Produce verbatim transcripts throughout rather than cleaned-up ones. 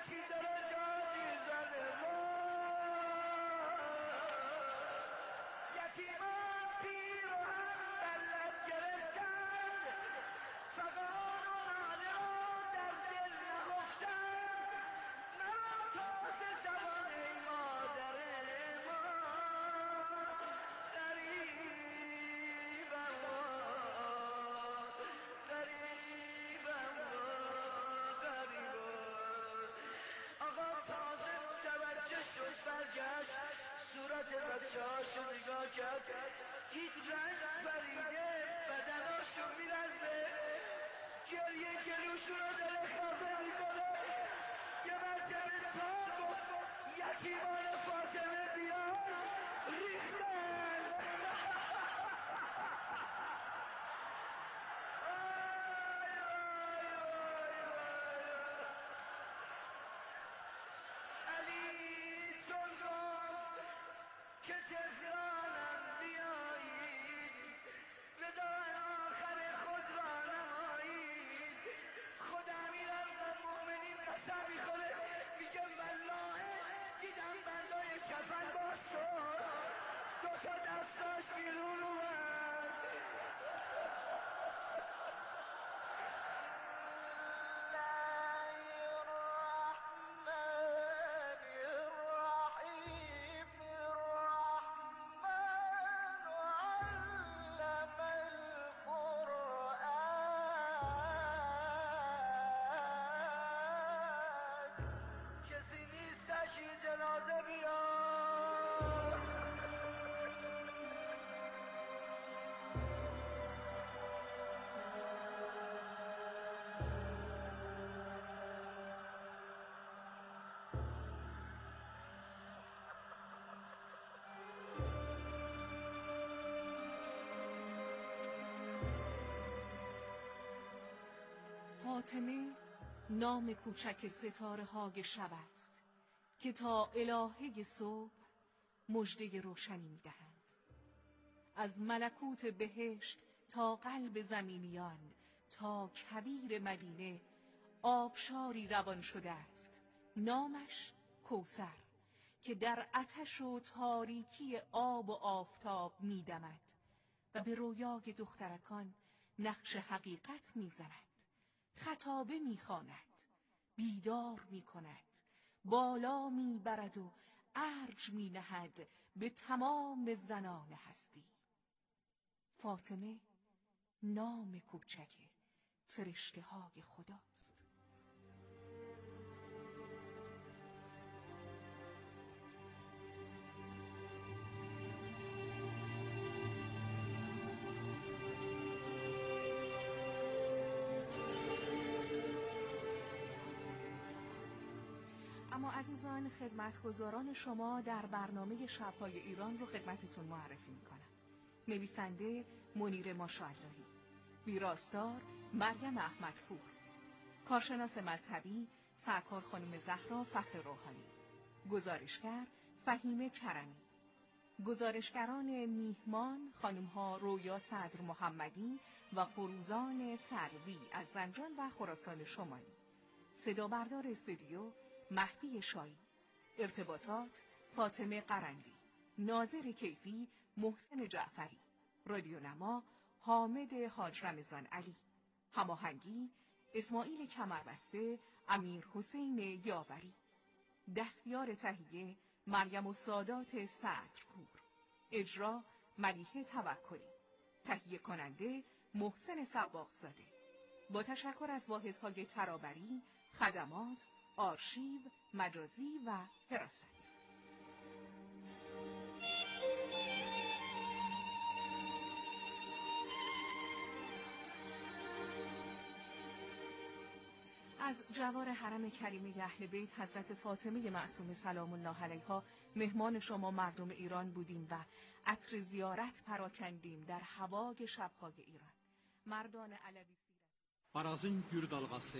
یکی داره دادی زنه ما یتیمان پیرهن در لب گرفتند فقان و ناله را در دل نهفتند مرا تازه زبان ای مادر ما غریبم و غریبم و غریبم. آقا تازه متوجه شد برگشت صورت بچه هاشو نگاه کرد دید رنگ پریده بدناشو میرزه گریه گلوشو رو داره خافه میکنه یه مرتبه تا گفت یتیمان فاطمه بیان ریختن علی چون گفت که تهرانم بیایید وداع آخر خود را نمایید خود امیرالمؤمنین قسم میخوره میگه والله دیدم بندای کفن باز شد دوتا دستاش بیرون اومد جنازه بیار فاطمه نام کوچک ستاره های شب است که تا الهه صبح مژده روشنی می‌دهند. از ملکوت بهشت تا قلب زمینیان تا کویر مدینه آبشاری روان شده است نامش کوثر که در آتش و تاریکی آب و آفتاب می‌دمد و به رویای دخترکان نقش حقیقت می‌زند، خطابه می‌خواند، بیدار می‌کند، بالا میبرد و ارج مینهد به تمام زنان هستی. فاطمه نام کوچک فرشته های خداست. اما عزیزان خدمتگزاران شما در برنامه شب‌های ایران رو خدمتتون معرفی میکنم. نویسنده منیر ماشاءاللهی، ویراستار مریم احمدپور، کارشناس مذهبی سرکار خانم زهرا فخر روحانی، گزارشگر فهیمه کرمی، گزارشگران میهمان خانم‌ها رویا صدر محمدی و فروزان سروی از زنجان و خراسان شمالی، صدا بردار استودیو مهدی شایی، ارتباطات فاطمه قرندی، ناظر کیفی محسن جعفری، رادیو نما حامد حاج رمضان علی، هماهنگی اسماعیل کمربسته امیر حسین یاوری، دستیار تهیه مریم السادات صدرپور، اجرا ملیحه توکلی، تهیه کننده محسن سباقزاده. با تشکر از واحدهای ترابری، خدمات، آرشیو، مجازی و حراست. از جوار حرم کریمه اهل بیت حضرت فاطمه معصومه سلام الله علیها مهمان شما مردم ایران بودیم و عطر زیارت پراکندیم در هوای شب‌های ایران. مردان علوی سیرت Arazın gür dalğası,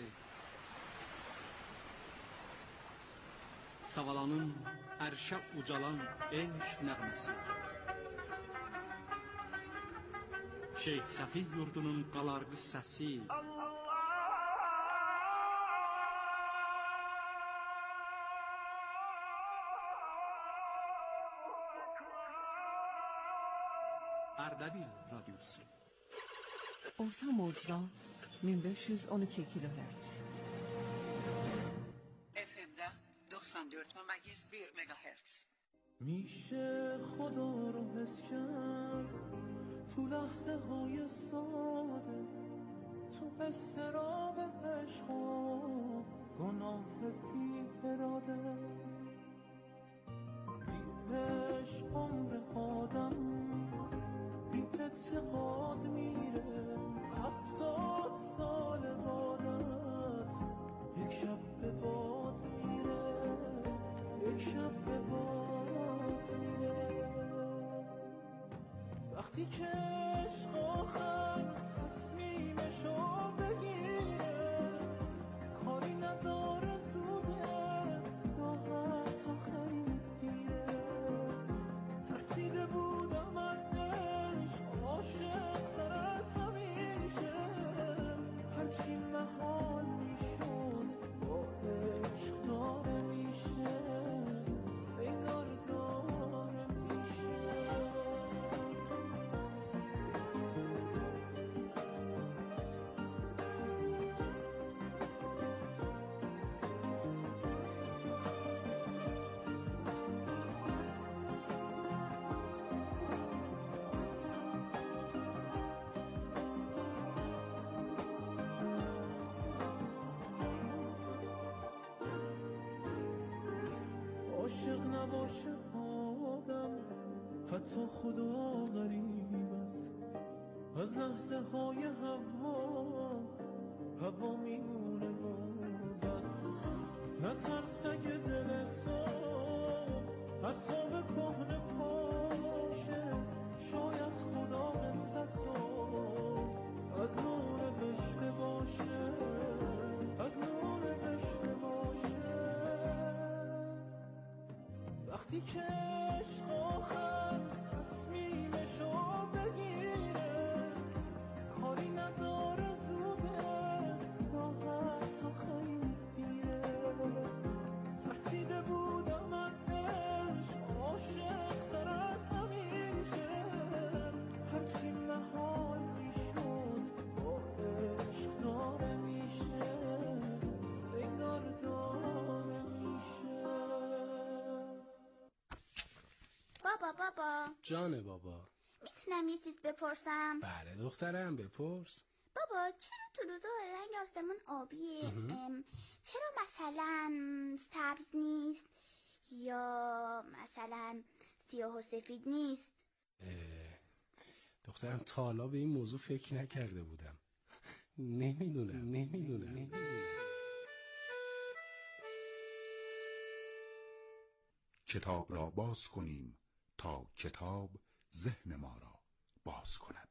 Savalanın ərşə ucalan eşq nəğməsi, Şeyh Səfi yurdunun qalarqı səsi, Ardabil radyosu. Orta modda bin beş yüz on iki kilohertz. اف ام ده doksan dört ممیز bir مگاهرتز. میشه خدا رو حس کرد تو لحظه های ساده، تو استراب عشق و گناه بی اراده. بی عشق عمر آدم بی اعتقاد میره، هفتاد سال بعدت یک شب به باد میره، یک شب به باد میره. وقتی که عشق آخر تصمیمشو بگیره، کاری نداره زوده، راحت و خیلی دیره. ترسیده بودم از عشق، عاشق تر از همیشه، هرچی محال میشد با عشق داره میشه، انگار داره میشه. عاشق نباشه آدم، حتی خدا غریب است. از لحظه های هوا هوا میمونه و بس. نترس اگه دل تو از خواب کهنه پاشه، شاید خدا قصتو از نور نوشته باشه، از نور نوشته باشه. وقتی که عشق آخر تصمیمشو بگیره، کاری نداره زوده، راحت و خیلی دیره. ترسیده بودم از عشق، عاشق تر از همیشه، هرچی محال میشد با عشق داره میشه، انگار داره میشه. بابا بابا جان بابا، میتونم یه چیز بپرسم؟ بله دخترم بپرس. بابا چرا تو روزا رنگ آسمون آبیه؟ ام، چرا مثلا سبز نیست یا مثلا سیاه و سفید نیست؟ اه، دخترم تا حالا به این موضوع فکر نکرده بودم. نمیدونم نمیدونم نمیدونم کتاب را باز کنیم تا کتاب ذهن ما را باز کند.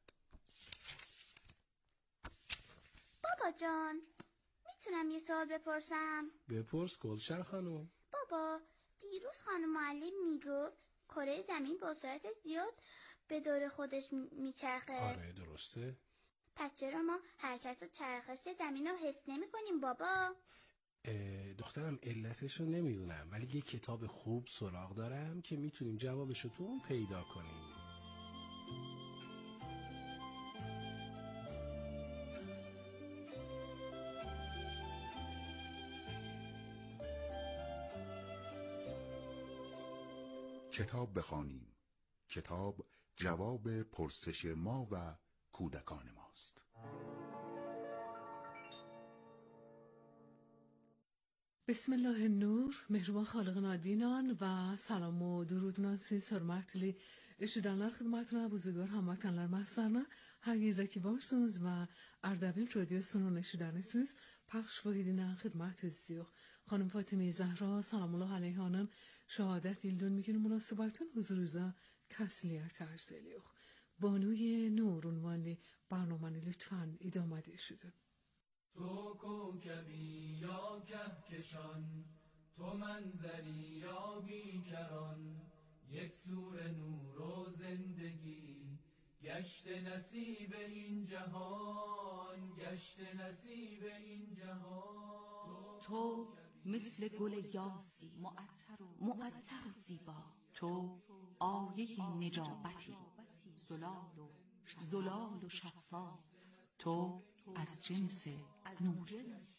بابا جان میتونم یه سوال بپرسم؟ بپرس گلشن خانم. بابا دیروز خانم معلم میگفت کره زمین با سرعت زیاد به دور خودش میچرخه. آره درسته. پس چرا ما حرکت و چرخش زمین رو حس نمی کنیم بابا؟ دخترم علتش رو نمیدونم، ولی یه کتاب خوب سراغ دارم که میتونیم جوابش رو تو اون پیدا کنیم. کتاب بخوانیم. کتاب جواب پرسش ما و کودکان ماست. بسم الله النور، mehruban xalqına dinan və salam و درود naziz, hörmətli eşidənlər, xidmətinə buzurgar hamvətənlər məhsərinə hər yerdə ki varsınız və Ardabil radyosunun eşidənisiz, پخش وحیدینə xidmət edirik. Xanım Fatime Zahra salamullah aleyhanın şəhadət ildön میگن münasibətən huzurunuza təsliyyət arz edirik. بانوی نور عنوان برنامه لطفاً ادامه دهید. تو کوکبی یا کهکشان، تو منظری یا بیکران، یک سور نور و زندگی، گشت نصیب این جهان، گشت نصیب این جهان. تو مثل گل یاسی معطر و زیبا. تو آیه نجابتی، زلال و زلال و شفا. تو از جنس نور،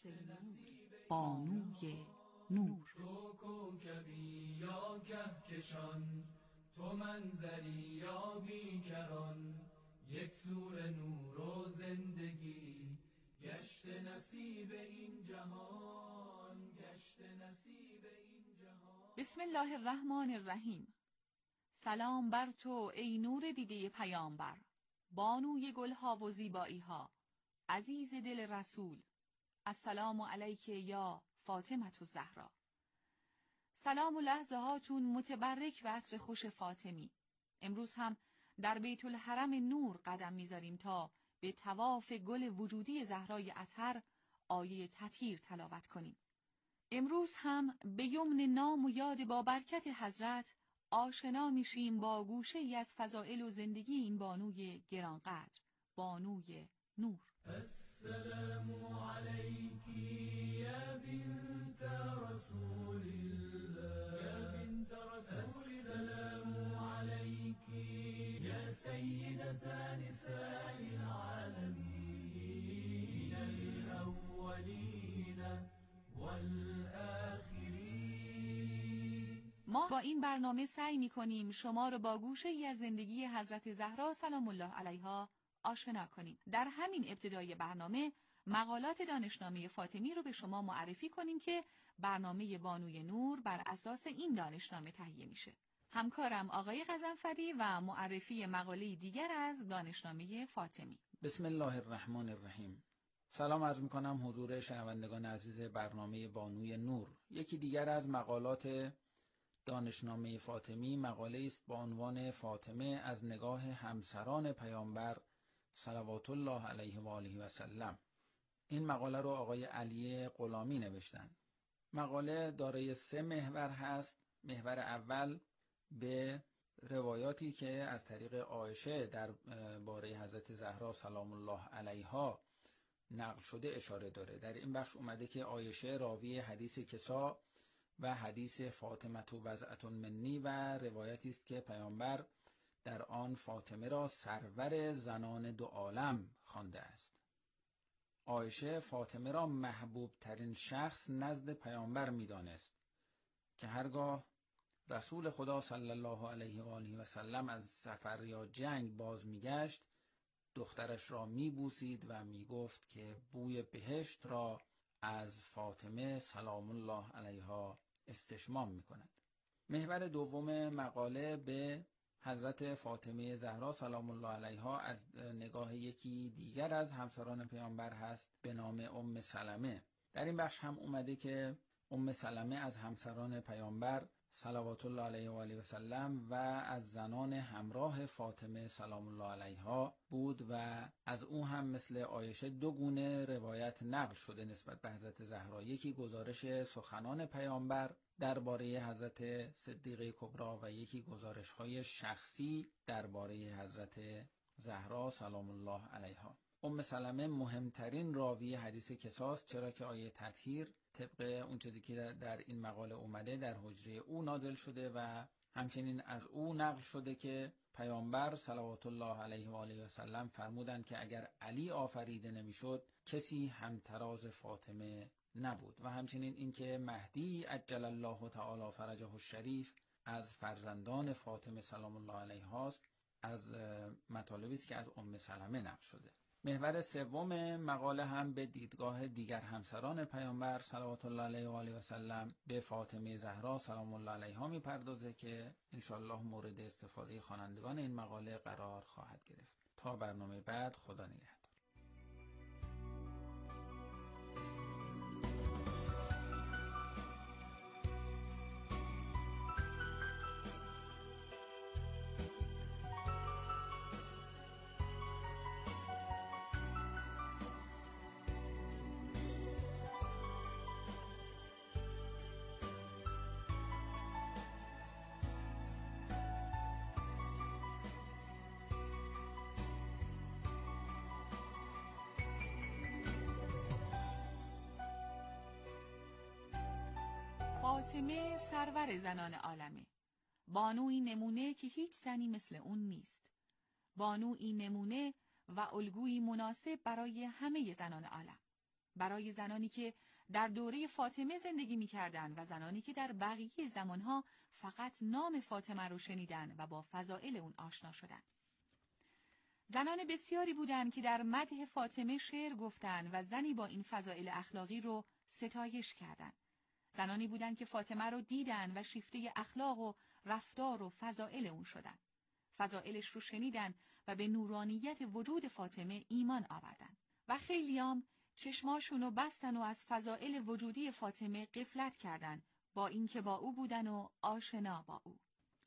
بانوی نور. تو کوکبی یا کهکشان، تو منظری یا بیکران. یک سور نور و زندگی، گشت نصیب این جهان، گشت نصیب این جهان. بسم الله الرحمن الرحیم. سلام بر تو ای نور دیده پیامبر، بانوی گلها و زیبایی ها، عزیز دل رسول. السلام علیک یا فاطمه الزهرا. سلام و لحظه هاتون متبرک به عطر خوش فاطمی. امروز هم در بیت الحرم نور قدم میذاریم تا به طواف گل وجودی زهرای اطهر آیه تطهیر تلاوت کنیم. امروز هم به یمن نام و یاد با برکت حضرت آشنا میشیم با گوشه ای از فضائل و زندگی این بانوی گرانقدر، بانوی نور. السلام علیکی یا بنت رسول الله، یا بنت رسول الله. السلام علیکی یا سیدة نساء العالمین، الاولین والآخرین. ما با این برنامه سعی می‌کنیم شما رو با گوشه ای از زندگی حضرت زهرا سلام الله علیها آشنا کنیم. در همین ابتدای برنامه مقالات دانشنامه فاطمی رو به شما معرفی کنیم که برنامه بانوی نور بر اساس این دانشنامه تهیه میشه. همکارم آقای غضنفری و معرفی مقاله دیگر از دانشنامه فاطمی. بسم الله الرحمن الرحیم. سلام عرض میکنم حضور شنوندگان عزیز برنامه بانوی نور. یکی دیگر از مقالات دانشنامه فاطمی مقاله است با عنوان فاطمه از نگاه همسران پیامبر صلوات الله علیه و آله و سلم. این مقاله رو آقای علی غلامی نوشتن. مقاله دارای سه محور هست. محور اول به روایاتی که از طریق عایشه در باره حضرت زهرا سلام الله علیها نقل شده اشاره داره. در این بخش اومده که عایشه راوی حدیث کسا و حدیث فاطمه وضعة منی و روایتی است که پیامبر در آن فاطمه را سرور زنان دو عالم خوانده است. عایشه فاطمه را محبوب ترین شخص نزد پیامبر می‌دانست که هرگاه رسول خدا صلی الله علیه و آله و سلم از سفر یا جنگ باز میگشت، دخترش را میبوسید و میگفت که بوی بهشت را از فاطمه سلام الله علیها استشمام میکند. محور دوم مقاله به حضرت فاطمه زهرا سلام الله علیها از نگاه یکی دیگر از همسران پیامبر هست به نام ام سلمه. در این بخش هم اومده که ام سلمه از همسران پیامبر صلوات الله علیه و آله و سلم و از زنان همراه فاطمه سلام الله علیها بود و از او هم مثل عایشه دو گونه روایت نقل شده نسبت به حضرت زهرا. یکی گزارش سخنان پیامبر درباره حضرت صدیقه کبرا و یکی گزارش‌های شخصی درباره حضرت زهرا سلام الله علیها. ام سلمه مهمترین راوی حدیث کساست، چرا که آیه تطهیر طبق اون چیزی که در این مقاله اومده در حجره او نازل شده و همچنین از او نقل شده که پیامبر صلوات الله علیه و آله و سلم فرمودند که اگر علی آفریده نمیشد کسی همتراز فاطمه نبود. و همچنین اینکه مهدی عجل الله تعالی فرجه الشریف از فرزندان فاطمه سلام الله علیها است، از مطالبی است که از ام سلمه نقل شده. محور سوم مقاله هم به دیدگاه دیگر همسران پیامبر صلوات الله علیه و آله و سلم به فاطمه زهرا سلام الله علیها میپردازه که انشاءالله مورد استفاده خوانندگان این مقاله قرار خواهد گرفت. تا برنامه بعد، خدا نگهدار. فاطمه سرور زنان عالمه. بانوی نمونه که هیچ زنی مثل اون نیست. بانوی نمونه و الگویی مناسب برای همه زنان عالم. برای زنانی که در دوره فاطمه زندگی می‌کردند و زنانی که در بقیه زمانها فقط نام فاطمه رو شنیدن و با فضائل اون آشنا شدن. زنان بسیاری بودند که در مدح فاطمه شعر گفتند و زنی با این فضائل اخلاقی رو ستایش کردند. زنانی بودند که فاطمه رو دیدن و شیفته اخلاق و رفتار و فضائل اون شدن. فضائلش رو شنیدن و به نورانیت وجود فاطمه ایمان آوردن. و خیلیام چشماشون رو بستن و از فضائل وجودی فاطمه غفلت کردن، با اینکه با او بودن و آشنا با او.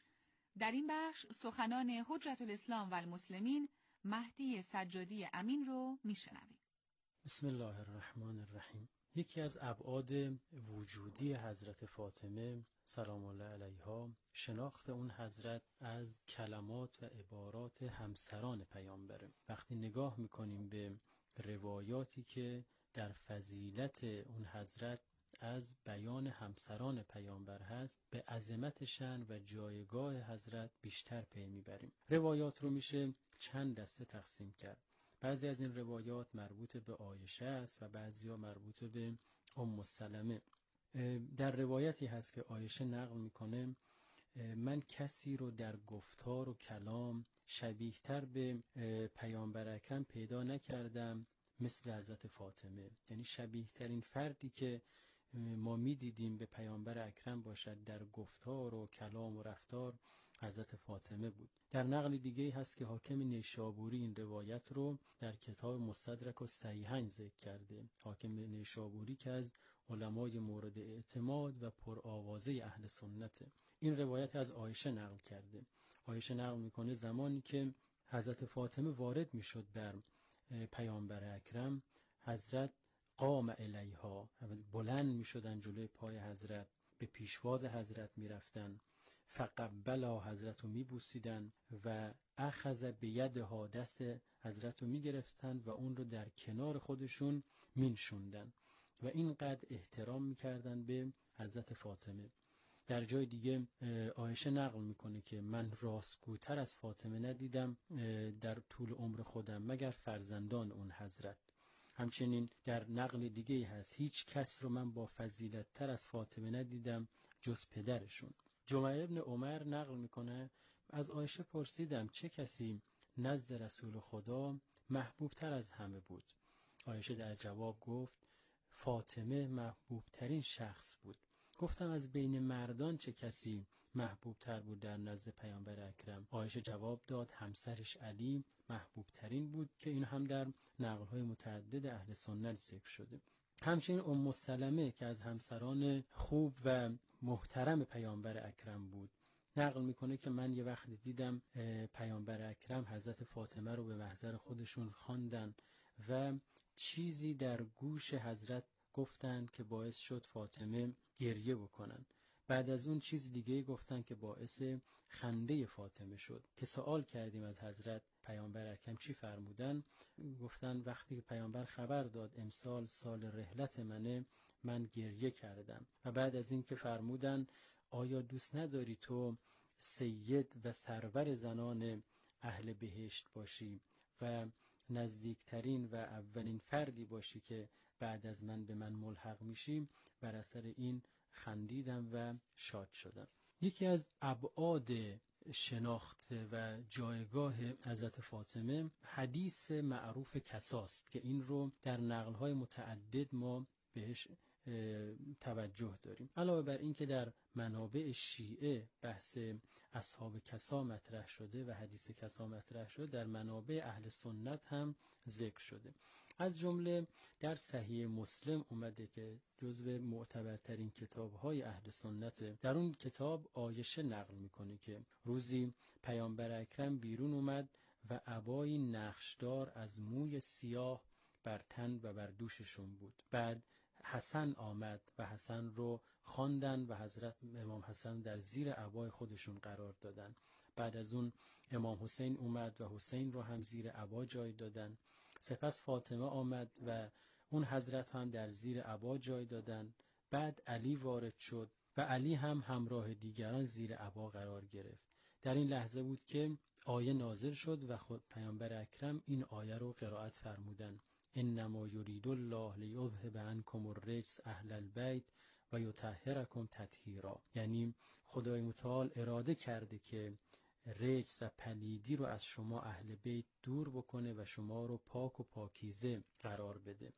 در این بخش سخنان حجت الاسلام و المسلمین مهدی سجادی امین رو میشنویم. بسم الله الرحمن الرحیم. یکی از ابعاد وجودی حضرت فاطمه سلام الله علیها شناخت اون حضرت از کلمات و عبارات همسران پیامبره. وقتی نگاه میکنیم به روایاتی که در فضیلت اون حضرت از بیان همسران پیامبر هست، به عظمت شأن و جایگاه حضرت بیشتر پی میبریم. روایات رو میشه چند دسته تقسیم کرد. بعضی از این روایات مربوط به عایشه است و بعضی ها مربوط به ام سلمه. در روایتی هست که عایشه نقل میکنه من کسی رو در گفتار و کلام شبیه تر به پیامبر اکرم پیدا نکردم مثل حضرت فاطمه. یعنی شبیه ترین فردی که ما می دیدیم به پیامبر اکرم باشد در گفتار و کلام و رفتار حضرت فاطمه بود. در نقل دیگه هست که حاکم نیشابوری این روایت رو در کتاب مستدرک و صحیحین ذکر کرده. حاکم نیشابوری که از علمای مورد اعتماد و پرآوازه اهل سنته. این روایت از عایشه نقل کرده. عایشه نقل میکنه زمانی که حضرت فاطمه وارد میشد بر پیامبر اکرم، حضرت قام الیها، بلند میشدن جلوی پای حضرت، به پیشواز حضرت میرفتن، فقبلا حضرت رو میبوسیدن و اخذ بیدها دست حضرت رو میگرفتن و اون رو در کنار خودشون مینشوندن و اینقدر احترام میکردن به حضرت فاطمه. در جای دیگه عایشه نقل میکنه که من راستگوتر از فاطمه ندیدم در طول عمر خودم مگر فرزندان اون حضرت. همچنین در نقل دیگه هست هیچ کس رو من با فضیلت تر از فاطمه ندیدم جز پدرشون. جمعه ابن عمر نقل میکنه از عایشه پرسیدم چه کسی نزد رسول خدا محبوب تر از همه بود؟ عایشه در جواب گفت فاطمه محبوب ترین شخص بود. گفتم از بین مردان چه کسی محبوب تر بود در نزد پیامبر اکرم؟ عایشه جواب داد همسرش علی محبوب ترین بود، که این هم در نقل‌های متعدد اهل سنت ذکر شده. همچنین ام سلمه که از همسران خوب و محترم پیامبر اکرم بود نقل میکنه که من یه وقت دیدم پیامبر اکرم حضرت فاطمه رو به محضر خودشون خواندن و چیزی در گوش حضرت گفتن که باعث شد فاطمه گریه بکنن. بعد از اون چیز دیگه گفتن که باعث خنده فاطمه شد. که سوال کردیم از حضرت پیامبر اکرم چی فرمودن؟ گفتن وقتی که پیامبر خبر داد امسال سال رحلت منه من گریه کردم. و بعد از این که فرمودن آیا دوست نداری تو سید و سرور زنان اهل بهشت باشی و نزدیکترین و اولین فردی باشی که بعد از من به من ملحق میشی؟ بر اثر این خندیدم و شاد شدم. یکی از ابعاد شناخت و جایگاه حضرت فاطمه حدیث معروف کساست که این رو در نقل‌های متعدد ما بهش توجه داریم. علاوه بر این که در منابع شیعه بحث اصحاب کسا مطرح شده و حدیث کسا مطرح شده، در منابع اهل سنت هم ذکر شده. از جمله در صحیح مسلم اومده که جزو معتبرترین کتاب‌های اهل سنت. در اون کتاب عایشه نقل میکنه که روزی پیامبر اکرم بیرون اومد و عبای نقشدار از موی سیاه بر تن و بر دوششون بود. بعد حسن آمد و حسن رو خواندن و حضرت امام حسن در زیر عبای خودشون قرار دادن. بعد از اون امام حسین اومد و حسین رو هم زیر عبا جای دادن. سپس فاطمه آمد و اون حضرت هم در زیر عبا جای دادن. بعد علی وارد شد و علی هم همراه دیگران زیر عبا قرار گرفت. در این لحظه بود که آیه نازل شد و خود پیامبر اکرم این آیه رو قرائت فرمودند: انما یرید الله لیذهب عنکم الرجس اهل البیت و یطهرکم تطهیرا. یعنی خدای متعال اراده کرده که رجس و پلیدی رو از شما اهل بیت دور بکنه و شما رو پاک و پاکیزه قرار بده.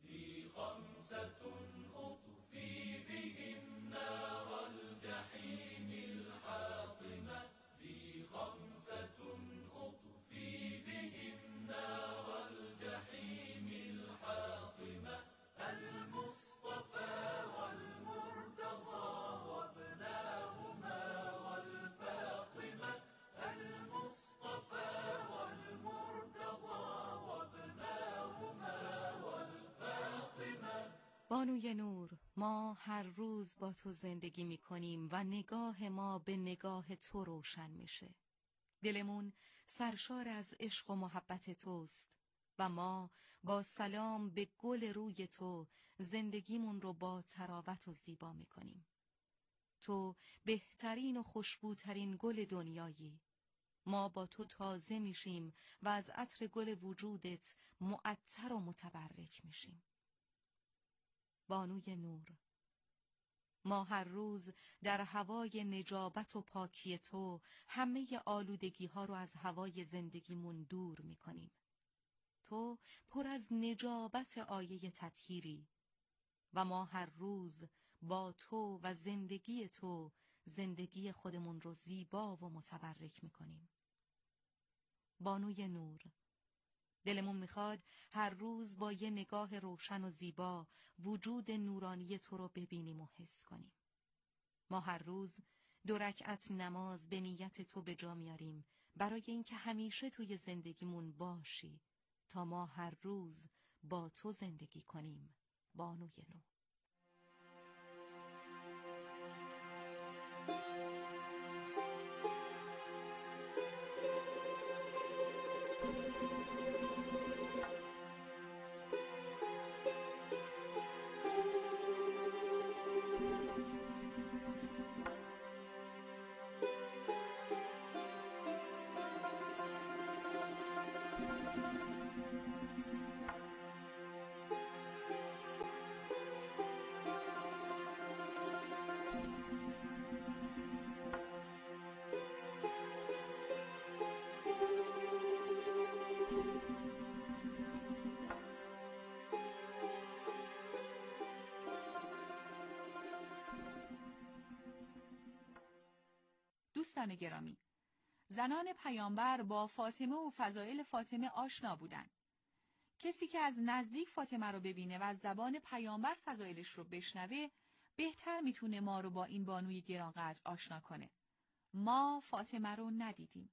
بانوی نور، ما هر روز با تو زندگی می کنیم و نگاه ما به نگاه تو روشن میشه. دلمون سرشار از عشق و محبت توست و ما با سلام به گل روی تو زندگیمون رو با تراوت و زیبا می کنیم. تو بهترین و خوشبوترین گل دنیایی. ما با تو تازه میشیم و از عطر گل وجودت معطر و متبرک میشیم. بانوی نور، ما هر روز در هوای نجابت و پاکی تو همه آلودگی ها رو از هوای زندگیمون دور میکنیم. تو پر از نجابت آیه تطهیری و ما هر روز با تو و زندگی تو زندگی خودمون رو زیبا و متبرک میکنیم. بانوی نور، دلمون میخواد هر روز با یه نگاه روشن و زیبا وجود نورانی تو رو ببینیم و حس کنیم. ما هر روز دو رکعت نماز به نیت تو به جا میاریم برای اینکه همیشه توی زندگیمون باشی تا ما هر روز با تو زندگی کنیم. بانوی نور. دوستان گرامی، زنان پیامبر با فاطمه و فضائل فاطمه آشنا بودند. کسی که از نزدیک فاطمه رو ببینه و از زبان پیامبر فضائلش رو بشنوه، بهتر میتونه ما رو با این بانوی گرانقدر آشنا کنه. ما فاطمه رو ندیدیم،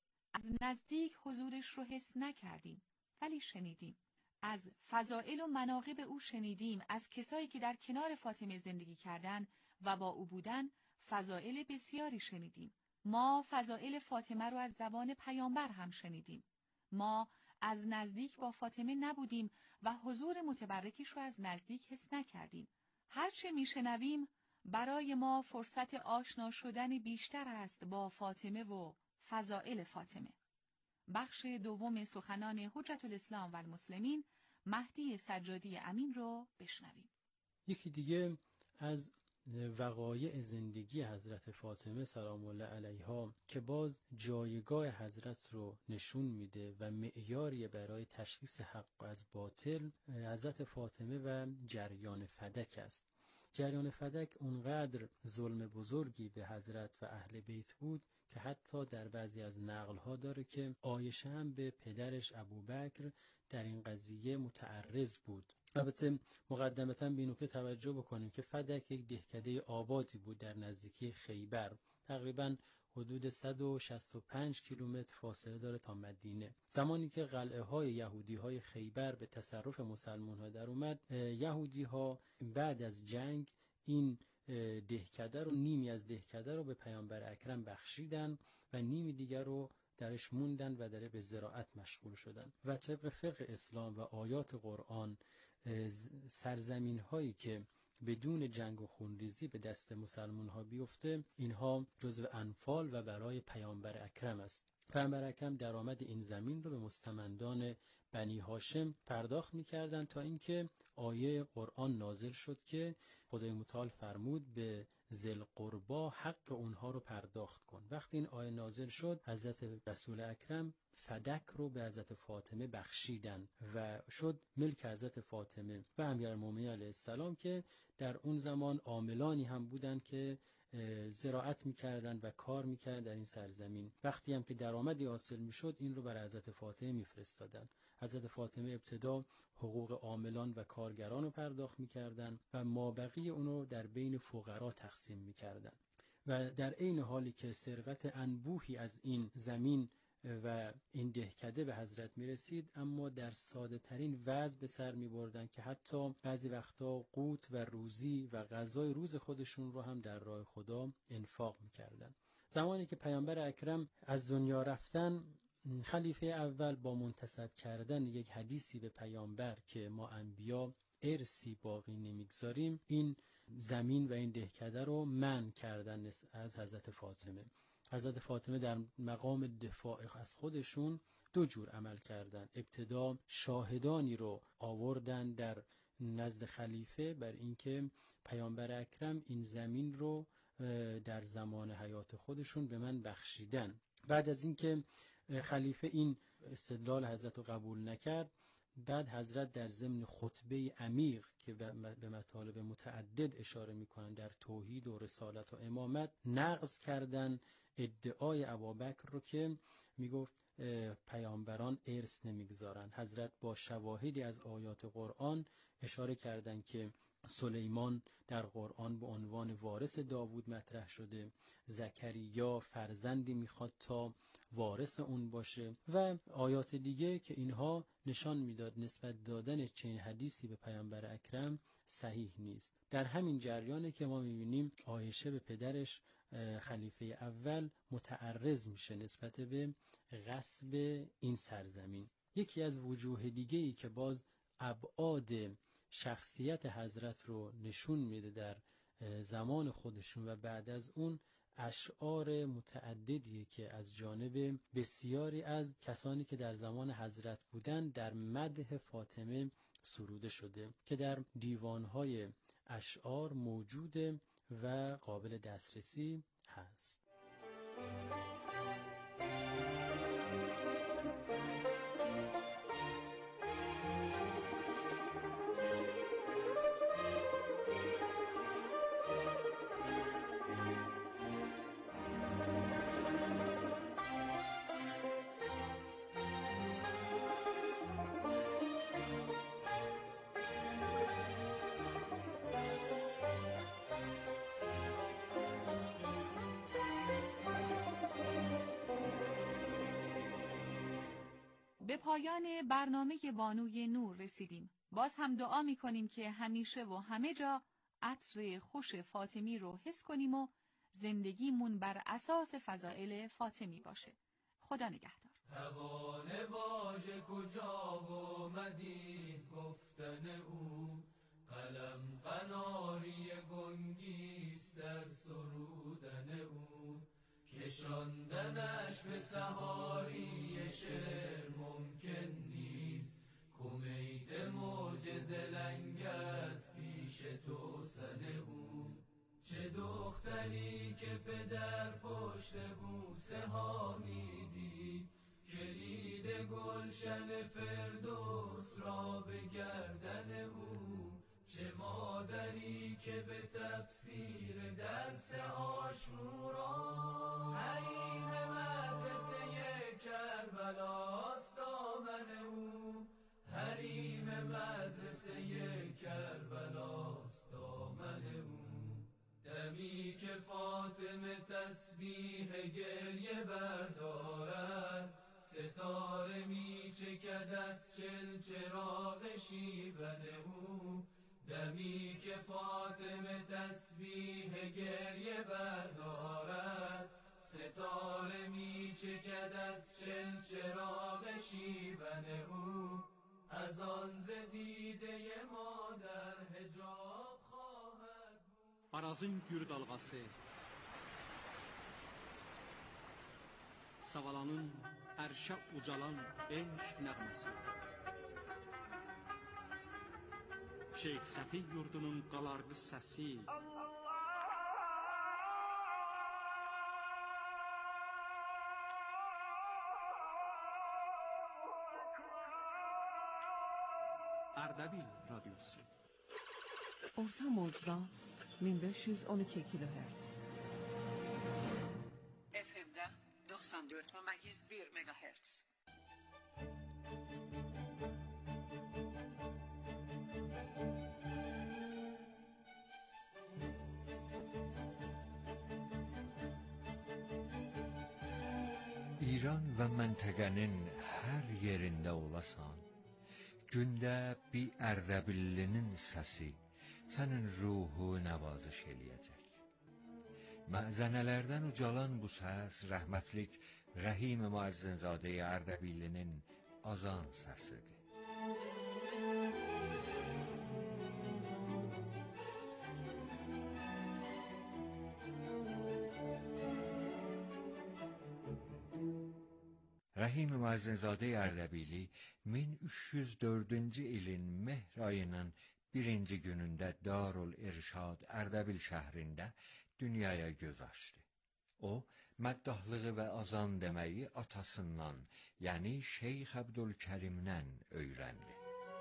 از نزدیک حضورش رو حس نکردیم، ولی شنیدیم. از فضائل و مناقب او شنیدیم، از کسایی که در کنار فاطمه زندگی کردن و با او بودن فضائل بسیاری شنیدیم. ما فضائل فاطمه رو از زبان پیامبر هم شنیدیم. ما از نزدیک با فاطمه نبودیم و حضور متبرکش رو از نزدیک حس نکردیم. هرچه میشنویم برای ما فرصت آشنا شدن بیشتر است با فاطمه و فضائل فاطمه. بخش دوم سخنان حجت الاسلام و المسلمین مهدی سجادی امین رو بشنویم. یکی دیگه از وقایع زندگی حضرت فاطمه سلام الله علیها که باز جایگاه حضرت رو نشون میده و معیاری برای تشخیص حق از باطل، حضرت فاطمه و جریان فدک است. جریان فدک اونقدر ظلم بزرگی به حضرت و اهل بیت بود که حتی در بعضی از نقل‌ها داره که عایشه هم به پدرش ابوبکر در این قضیه متعرض بود. البته مقدمتاً به نکته توجه بکنیم که فدک یک دهکده آبادی بود در نزدیکی خیبر، تقریباً حدود صد و شصت و پنج کیلومتر فاصله داره تا مدینه. زمانی که قلعه های یهودی های خیبر به تصرف مسلمان ها در اومد، یهودی ها بعد از جنگ این دهکده رو، نیمی از دهکده رو به پیامبر اکرم بخشیدن و نیمی دیگر رو درش موندن و در به زراعت مشغول شدن. و طبق فقه اسلام و آیات قرآن، سرزمین هایی که بدون جنگ و خونریزی به دست مسلمان ها بیفته، اینها جزو انفال و برای پیامبر اکرم است. پیامبر اکرم درآمد این زمین رو به مستمندان بنی هاشم پرداخت می‌کردند تا اینکه آیه قرآن نازل شد که خدای متعال فرمود به ذل قربا حق اونها رو پرداخت کن. وقتی این آیه نازل شد، حضرت رسول اکرم فدک رو به حضرت فاطمه بخشیدن و شد ملک حضرت فاطمه و امیرالمومنین علیه السلام که در اون زمان عاملانی هم بودند که زراعت می‌کردند و کار می‌کردند در این سرزمین. وقتی هم که درآمدی حاصل می‌شد، این رو بر حضرت فاطمه می‌فرستادند. حضرت فاطمه ابتدا حقوق عاملان و کارگران رو پرداخت می‌کردند و مابقی اون رو در بین فقرا تقسیم می‌کردند. و در عین حالی که ثروت انبوهی از این زمین و این دهکده به حضرت می رسید، اما در ساده ترین وضع به سر می بردن که حتی بعضی وقتا قوت و روزی و غذای روز خودشون رو هم در راه خدا انفاق می کردن. زمانی که پیامبر اکرم از دنیا رفتن، خلیفه اول با منتسب کردن یک حدیثی به پیامبر که ما انبیا ارثی باقی نمیگذاریم، این زمین و این دهکده رو منع کردن از حضرت فاطمه. حضرت فاطمه در مقام دفاع از خودشون دو جور عمل کردند. ابتدا شاهدانی رو آوردن در نزد خلیفه بر اینکه پیامبر اکرم این زمین رو در زمان حیات خودشون به من بخشیدن. بعد از اینکه خلیفه این استدلال حضرت رو قبول نکرد، بعد حضرت در ضمن خطبه عمیق که به مطالب متعدد اشاره میکنن در توحید و رسالت و امامت، نقض کردن ادعای ابوبکر رو که میگفت پیامبران ارث نمیگذارن. حضرت با شواهدی از آیات قرآن اشاره کردند که سلیمان در قرآن به عنوان وارث داوود مطرح شده، زکریا فرزندی میخواد تا وارث اون باشه و آیات دیگه که اینها نشان میداد نسبت دادن چنین حدیثی به پیامبر اکرم صحیح نیست. در همین جریانه که ما میبینیم عایشه به پدرش خلیفه اول متعرض میشه نسبت به غصب این سرزمین. یکی از وجوه دیگه‌ای که باز ابعاد شخصیت حضرت رو نشون میده در زمان خودشون و بعد از اون، اشعار متعددی که از جانب بسیاری از کسانی که در زمان حضرت بودن در مدح فاطمه سروده شده که در دیوانهای اشعار موجوده و قابل دسترسی هست. به پایان برنامه بانوی نور رسیدیم. باز هم دعا می کنیم که همیشه و همه جا عطر خوش فاطمی رو حس کنیم و زندگیمون بر اساس فضائل فاطمی باشه. خدا نگهدار. توان واژه کجا و مدیح گفتن او، قلم قناری گنگیست در سرودن او، کشاندنش به سحاری شعر ممکن نیست، کمیت معجزه لنگ از پیش توسن او. چه دختری که پدر پشت بوسه ها میدید، کلید گلشن فردوس را به گردن او. چه مادری که به تفسیر درس عاشورا، حریم مدرسه کربلاست دامن او، حریم مدرسه کربلاست دامن او. دمی که فاطمه تسبیح گریه بردارد، ستاره می چکد از چلچراغ شیون او. دمی که فاطمه تسبیح گریه بردارد، ستاره می چکد از چلچراغ شیون او. از آن ز دیده مادر حجاب خواهد Arazın gür dalğası, Savalanın ərşə ucalan eşq nəğməsi, Şeyx Səfi yurdunun qalarlı səsi, Ərdəbil radyosu. Orta mocda min beş yüz on iki kilohertz. F M'də doxsan dörd nöqtə bir megahertz. İran və məntəqənin hər yerində olasan, gündə bir Ərdəbillinin səsi sənin ruhu nəvazış eləyəcək. Məzənələrdən ucalan bu səs rəhmətlik Rəhim Müəzzinzadə Ərdəbillinin azan səsidir. Rəhim Müəzzinzadə Ərdəbili min üç yüz dördüncü ilin mehr ayının birinci günündə Darul İrşad Ərdəbil şəhrində dünyaya göz açdı. O, məddahlığı və azan deməyi atasından, yəni Şeyx Əbdülkərimdən öyrəndi.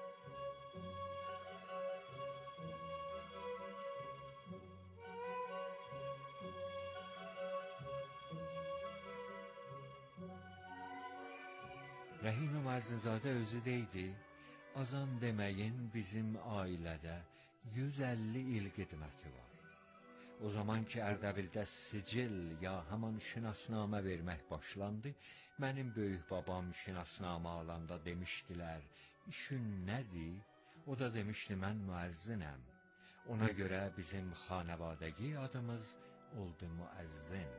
Rəhim Müəzzinzadə özü deydi, azan deməyin bizim ailədə yüz əlli il xidməti var. O zaman ki Ərdəbildə sicil ya haman şinasnamə vermək başlandı, mənim böyük babam şinasnamə alanda demişdilər, işin nədir? O da demişdi, mən müəzzinəm. Ona görə bizim xanavadəgi adımız oldu müəzzin.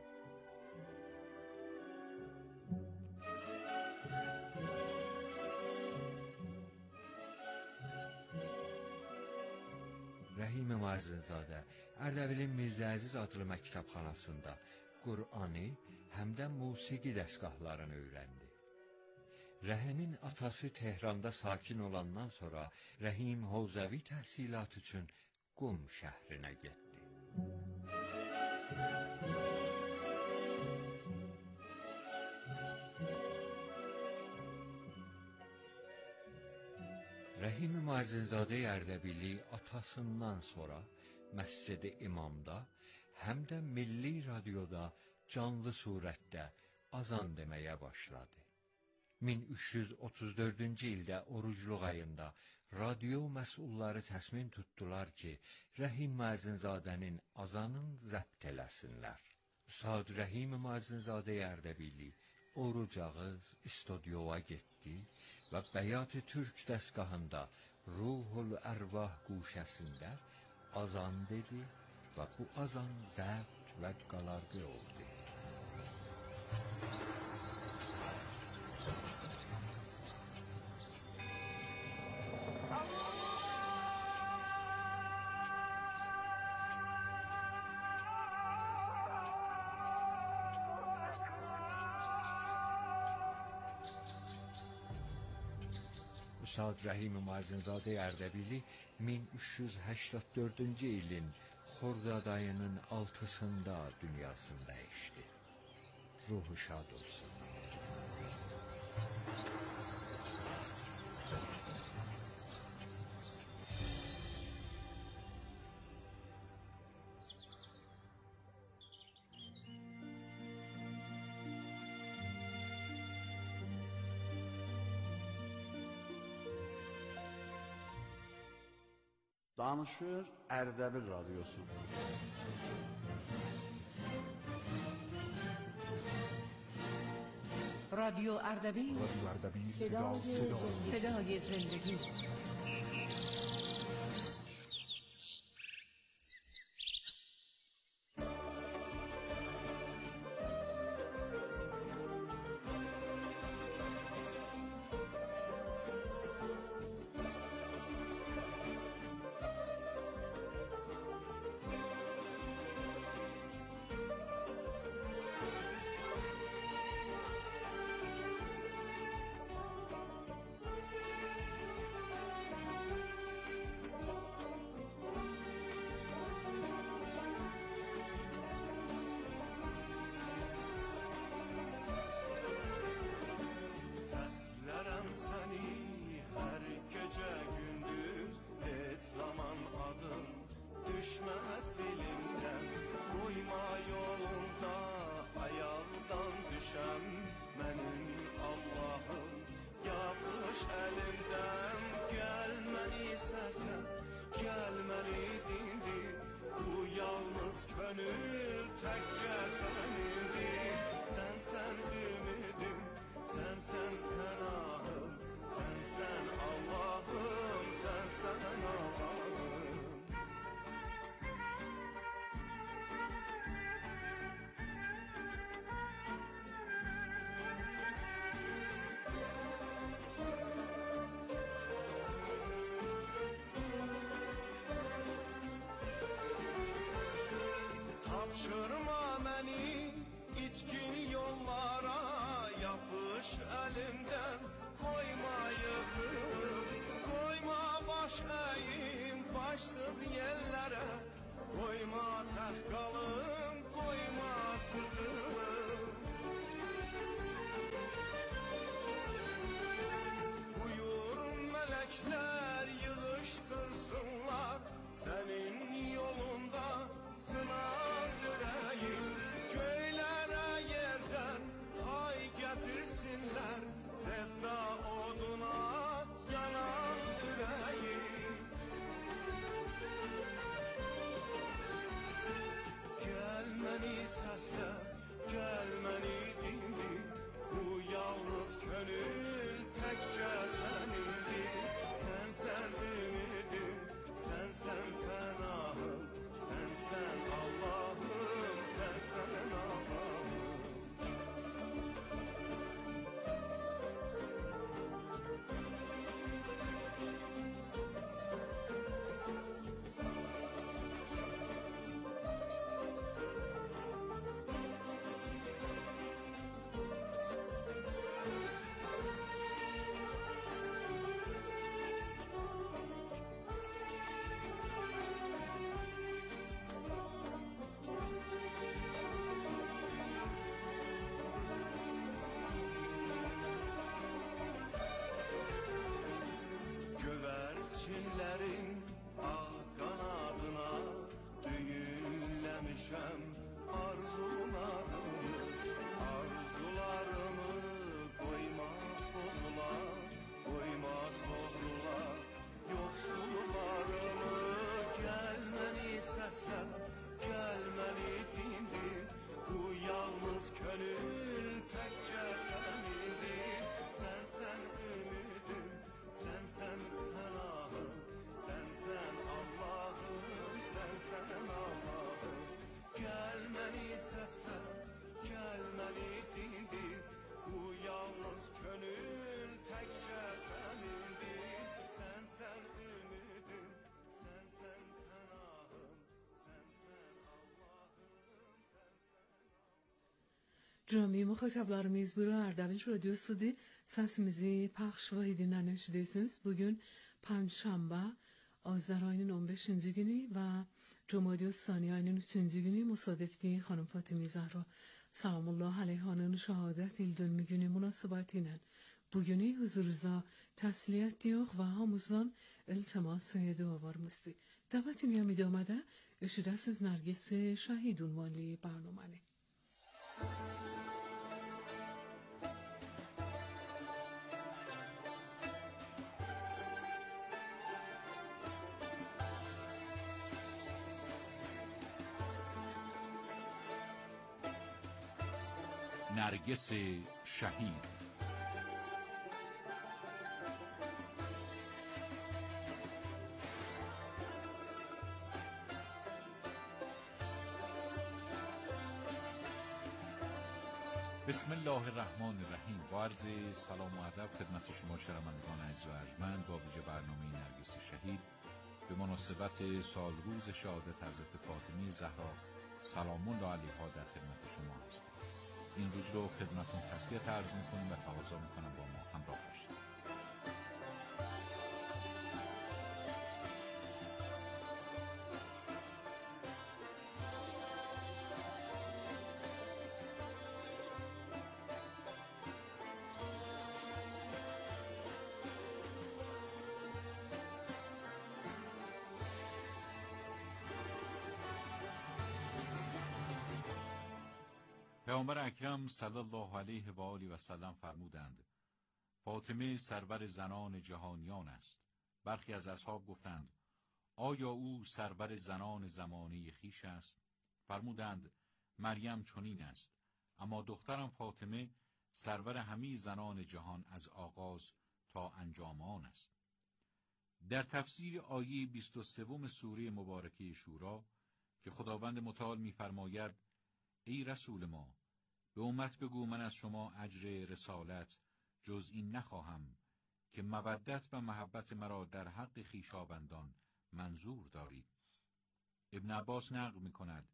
Rəhim Müəzzinzadə Ərdəbilin Mirzə Əziz adlı məktəbxanasında Qur'anı həm də musiqi dəstgahlarını öyrəndi. Rəhimin atası Tehranda sakin olandan sonra Rəhim Hovzəvi təhsilat üçün Qum şəhrinə getdi. Rəhim Müəzzinzadə Ərdəbili atasından sonra Məscid-i İmamda, həm də Milli Radioda canlı surətdə azan deməyə başladı. min üç yüz otuz dördüncü ildə orucluq ayında radio məsulları təsmin tutdular ki, Rəhim Müəzzinzadənin azanın zəbt eləsinlər. Üstad Rəhim Müəzzinzadə Ərdəbili oruc ağız istudioya getdi və Bəyat-ı Türk dəstgahında Ruhul Ərvah quşəsində azan dedi və bu azan zəbt və qalarqı oldu. Üstad Rəhim Müəzzinzadə Ərdəbili min üç yüz həştad dördüncü ilin Xordad ayının altısında dünyasını dəyişdi. Ruhu şad olsun. Danışır Ərdəbil radyosu. رادیو اردبیل صدای صدای زندگی. Tapşırma beni içkin yollara, yapış elimden koyma yıkılıp, koyma baş eğim başsız yerlere, koyma teh kalım, koyma sıkılıp. Buyur melekler yığıştırsınlar senin yolunda sınar yüreğim, köylere yerden hay getirsinler, zevda oduna yanan yüreğim. Gelmeni sesle, gelmeni dindir, bu yalnız gönül tekçe senindir. Sen sen ümidim, sen sen penahım, sen sen Allah'ım, sen sen Allah'ım. Güvercinlerin ağ kanadına düğünlemişem arzularımı, arzularımı koyma bozula, koyma sorula yoksullarımı. Gelmeni sesler, gelmeni dindir, bu yalnız gönül tekçe senindir. Sen sen ümidim, sen sen penahım, sen sen Allah'ım, sen sen Allah'ım. Gelmeni sesler, gelmeni dindir, bu yalnız gönül tekçe senindir. Sen sen ümidim, sen sen penahım, sen sen Allah'ım, sen sen. Cami muhatablarımız bura Ardabil Radyosu'da sesimizi paylaş ve dinleniyorsunuz. Bugün Panşamba Azar ayının on beşinci günü ve Cumhuriyet Üstani ayının üçüncü günü musadefti Hanım Fatime Zahra Salamullahi aleyhanın şehadet il dönümü günü münasebetiyle bugünü huzurunuza təsliyət diyor ve hamuzdan iltimas dua varmızdı. Davetin yemide amade eşidəsiz Nergis Şahid unvanlı barnamanı. نرگس شهید. بسم الله الرحمن الرحیم. با عرض سلام و ادب خدمت شما شنوندگان عزیز و ارجمند، با ویژه برنامه نرگس شهید به مناسبت سال روز شهادت حضرت فاطمه زهرا سلام الله علیها در خدمت شما هستیم. این روز رو خدمتون تسلیت عرض میکنیم و تقاضا میکنم با ما همراه باشید. پیامبر اکرم صلی الله علیه و آله و سلم فرمودند فاطمه سرور زنان جهانیان است. برخی از اصحاب گفتند آیا او سرور زنان زمانه خویش است؟ فرمودند مریم چنین است، اما دخترم فاطمه سرور همه زنان جهان از آغاز تا انجام آن است. در تفسیر آیه بیست و سوم سوره مبارکه شورا که خداوند متعال می‌فرماید ای رسول ما، به امت بگو من از شما اجر رسالت جز این نخواهم که مودت و محبت مرا در حق خویشاوندان منظور دارید. ابن عباس نقل می‌کند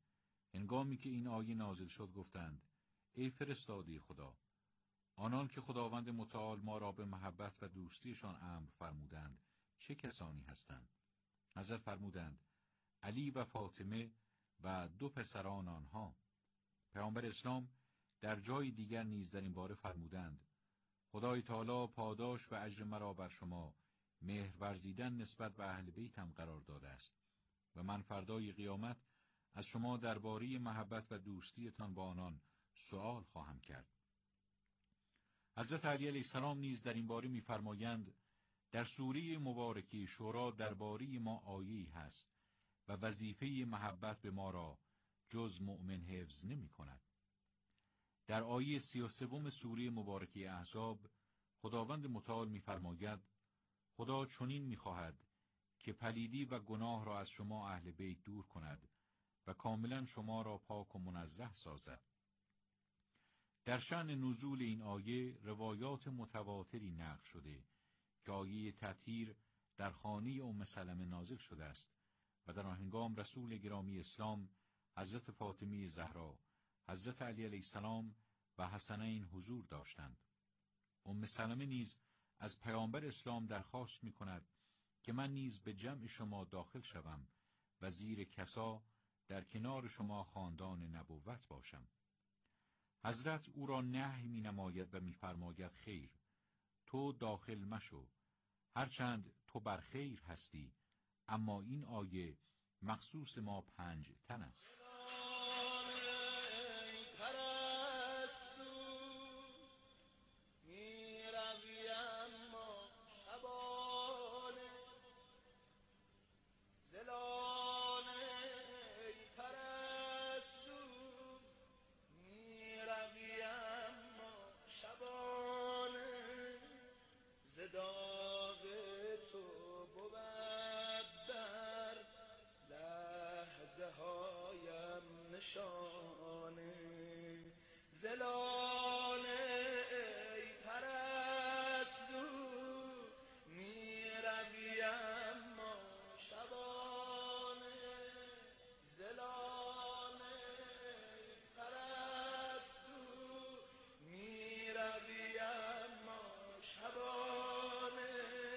هنگامی که این آیه نازل شد گفتند: ای فرستاده خدا، آنان که خداوند متعال ما را به محبت و دوستیشان امر فرمودند چه کسانی هستند؟ حضرت فرمودند: علی و فاطمه و دو پسران آنها. پیامبر اسلام در جای دیگر نیز در این باره فرمودند: خدای تعالی پاداش و اجر مرا بر شما مهر ورزیدن نسبت به اهل بیتم قرار داده است و من فردای قیامت از شما درباره محبت و دوستیتان با آنان سؤال خواهم کرد. حضرت علی علیه السلام نیز در این باره می‌فرمایند: در سوره مبارکه شورا درباره ما آیه‌ای هست و وظیفه محبت به ما را جز مؤمن حفظ نمی کند. در آیه سی و سوم سوره مبارکه احزاب خداوند متعال می‌فرماید: خدا چنین می‌خواهد که پلیدی و گناه را از شما اهل بیت دور کند و کاملا شما را پاک و منزه سازد. در شأن نزول این آیه روایات متواتری نقل شده که آیه تطهیر در خانه ام سلمه نازل شده است و در آن هنگام رسول گرامی اسلام حضرت فاطمه زهرا، حضرت علی علیه السلام و حسنین حضور داشتند. ام سلمه نیز از پیامبر اسلام درخواست می کند که من نیز به جمع شما داخل شوم و زیر کسا در کنار شما خاندان نبوت باشم. حضرت او را نهی می نماید و می فرماید: خیر، تو داخل مشو، هرچند تو بر خیر هستی، اما این آیه مخصوص ما پنج تن است. داغ تو بود بر لحظه هایم نشانه، زلانه ای پرستو می روی اما شبانه، زلانه ای پرستو می روی اما شبانه،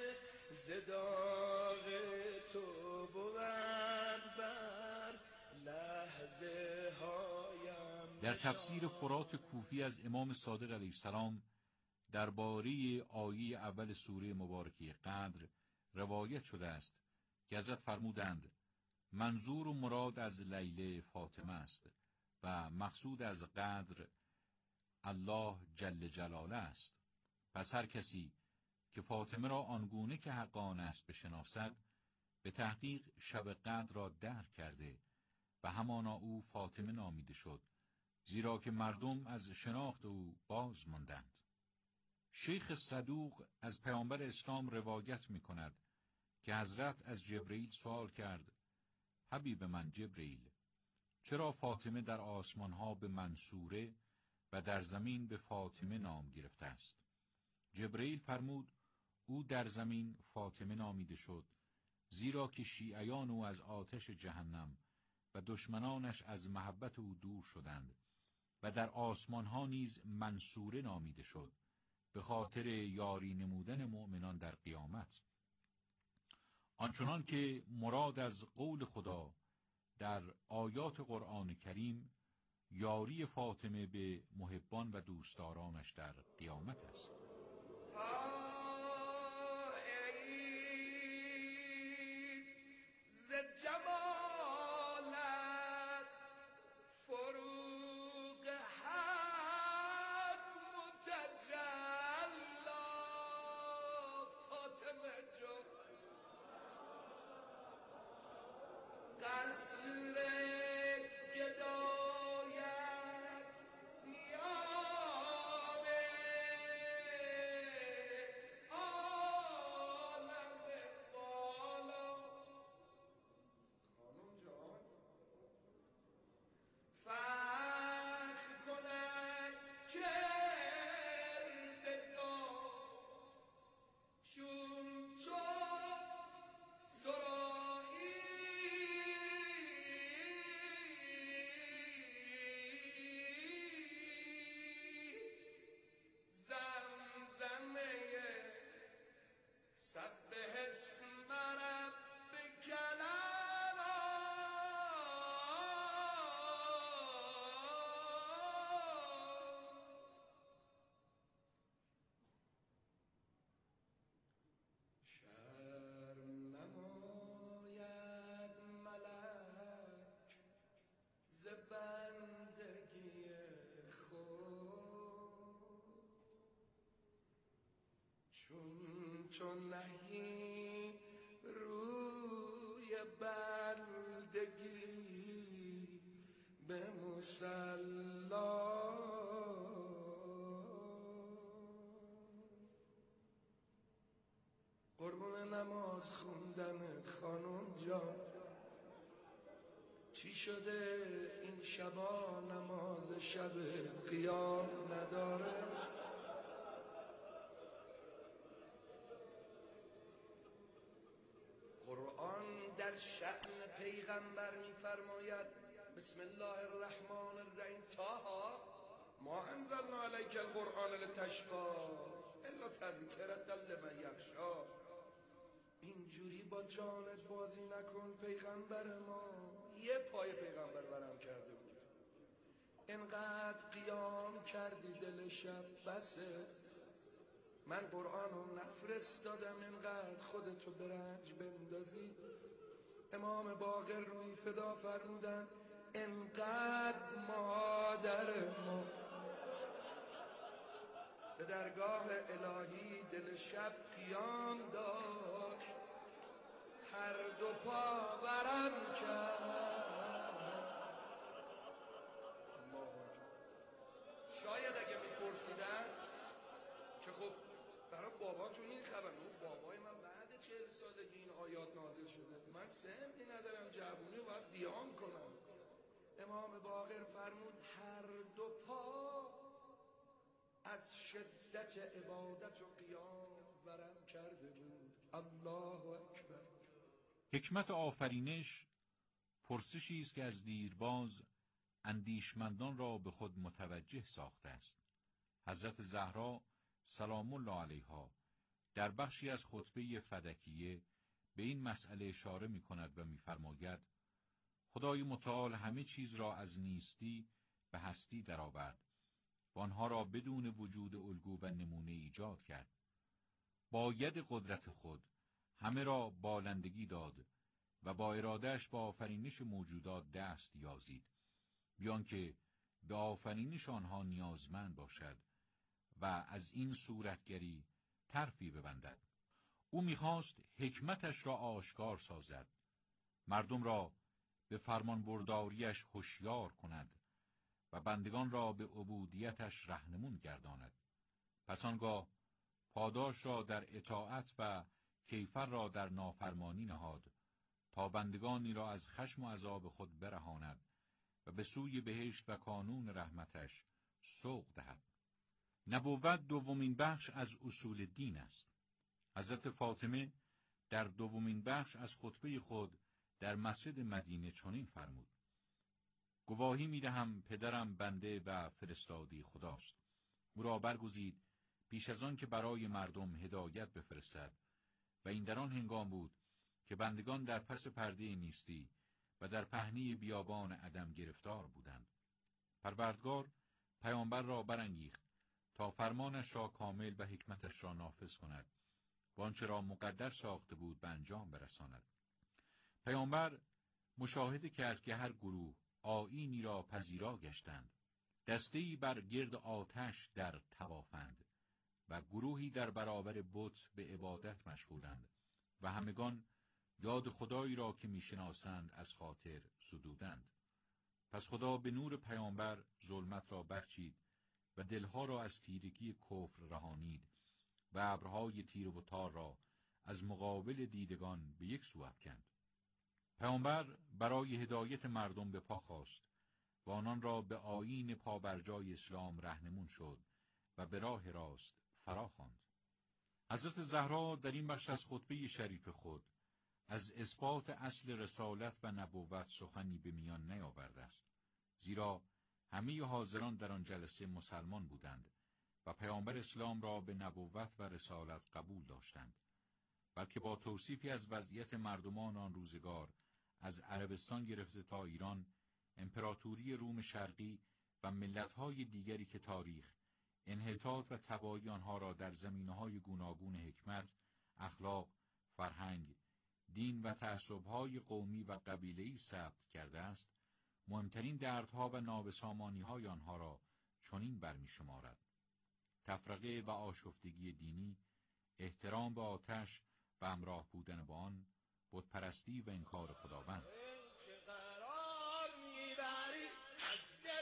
زداغ تو بود بر لحظه هایم. در تفسیر فرات کوفی از امام صادق علیه السلام درباره آیه اول سوره مبارکه قدر روایت شده است که حضرت فرمودند: منظور و مراد از لیله فاطمه است و مقصود از قدر الله جل جلاله است. پس هر کسی که فاطمه را آنگونه که حقان است بشناسد، به تحقیق شب قدر را درک کرده و همانا او فاطمه نامیده شد، زیرا که مردم از شناخت او باز ماندند. شیخ صدوق از پیامبر اسلام روایت می کند که حضرت از جبرئیل سوال کرد: حبیب من جبرئیل، چرا فاطمه در آسمانها به منصوره و در زمین به فاطمه نام گرفته است؟ جبرئیل فرمود: او در زمین فاطمه نامیده شد زیرا که شیعیان او از آتش جهنم و دشمنانش از محبت او دور شدند، و در آسمان ها نیز منصوره نامیده شد به خاطر یاری نمودن مؤمنان در قیامت. آنچنان که مراد از قول خدا در آیات قرآن کریم یاری فاطمه به محبان و دوستدارانش در قیامت است. مصلا قربون نماز خوندنت خانم جان، چی شده این شبا نماز شب قیام نداره؟ قرآن در شأن پیغمبر می‌فرماید بسم الله الرحمن الرحیم طه ما انزلنا علیک القرآن لتشقی الا تذکرة لمن یخشی. اینجوری با جانت بازی نکن، پیغمبر ما یه پای پیغمبر برم کرده بود، انقدر قیام کردی دل شب بسه. من قرآن رو نفرستادم انقدر خودتو برنج بندازی. امام باقر روی فدا فرمودن انقدر مادر ما به درگاه الهی دل شب قیام داشت، هر دو پا برم کرد. شاید اگه میپرسیدن که خب برای باباتون این خبر، اون بابای من بعد چهل سالگی این آیات نازل شده، من سنی ندارم جوونی باید دیان کنم. امام باقر فرمود هر دو پا از شدت عبادت و قیام ورم کرده بود. الله اکبر. حکمت آفرینش پرسشی است که از دیرباز اندیشمندان را به خود متوجه ساخته است. حضرت زهرا سلام الله علیها در بخشی از خطبه فدکیه به این مسئله اشاره می کند و می فرماید خدای متعال همه چیز را از نیستی به هستی درآورد و آنها را بدون وجود الگو و نمونه ایجاد کرد. با ید قدرت خود همه را بالندگی داد و با ارادهش با آفرینش موجودات دست یازید، بیان که به آفرینش آنها نیازمند باشد و از این صورتگری طرفی ببندد. او می‌خواست حکمتش را آشکار سازد، مردم را به فرمانبرداریش هوشیار کند و بندگان را به عبودیتش رهنمون گرداند. پس آنگاه پاداش را در اطاعت و کیفر را در نافرمانی نهاد تا بندگانی را از خشم و عذاب خود برهاند و به سوی بهشت و کانون رحمتش سوق دهد. نبوت دومین بخش از اصول دین است. حضرت فاطمه در دومین بخش از خطبه خود در مسجد مدینه چنین فرمود: گواهی می‌دهم پدرم بنده و فرستاده خداست. او را برگزید پیش از آن که برای مردم هدایت بفرستد و این در آن هنگام بود که بندگان در پس پرده نیستی و در پهنه بیابان عدم گرفتار بودند. پروردگار پیامبر را برانگیخت تا فرمانش را کامل و حکمتش را نافذ کند و آنچه را مقدر ساخته بود به انجام برساند. پیامبر مشاهده کرد که هر گروه آیینی را پذیرا گشتند، دسته‌ای بر گرد آتش در طوافند و گروهی در برابر بت به عبادت مشغولند و همگان یاد خدایی را که میشناسند از خاطر سدودند. پس خدا به نور پیامبر ظلمت را برچید و دلها را از تیرگی کفر رهانید و ابرهای تیر و تار را از مقابل دیدگان به یک سو افکند. پیامبر برای هدایت مردم به پا خواست و آنان را به آیین پابرجای اسلام رهنمون شد و به راه راست فرا خواند. حضرت زهرا در این بخش از خطبه شریف خود از اثبات اصل رسالت و نبوت سخنی به میان نیاورده است، زیرا همه حاضران در آن جلسه مسلمان بودند و پیامبر اسلام را به نبوت و رسالت قبول داشتند، بلکه با توصیفی از وضعیت مردمان آن روزگار از عربستان گرفته تا ایران، امپراتوری روم شرقی و ملت‌های دیگری که تاریخ، انحطاط و تباهی آنها را در زمینه‌های گوناگون حکمت، اخلاق، فرهنگ، دین و تعصب‌های قومی و قبیله‌ای ثبت کرده است، مهمترین دردها و نابسامانی‌های آنها را چنین برمی‌شمارد: تفرقه و آشفتگی دینی، احترام به آتش و همراه بودن با آن، بتپرستی و انکار خداوند. قرار میبری از دل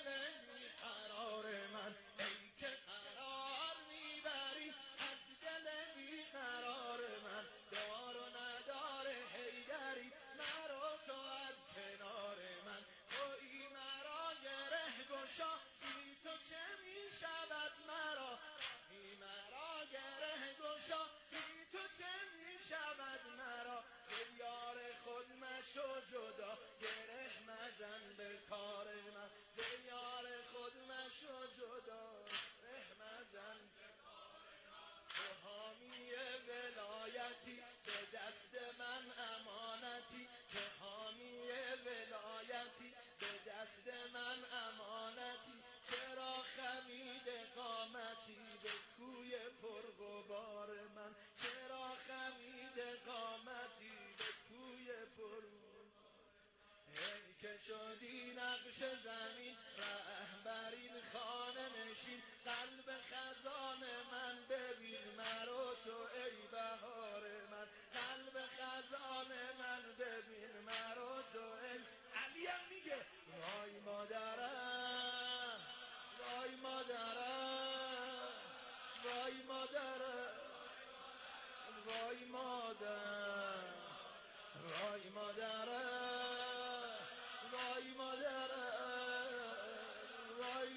شدی نقش زمین رهبرین خانه نشین قلب خزان من ببین مرا تو ای بهار من قلب خزان من ببین مرا تو ای علی هم میگه وای مادرم وای مادرم وای مادرم وای مادر وای مادرم وای مادرم وای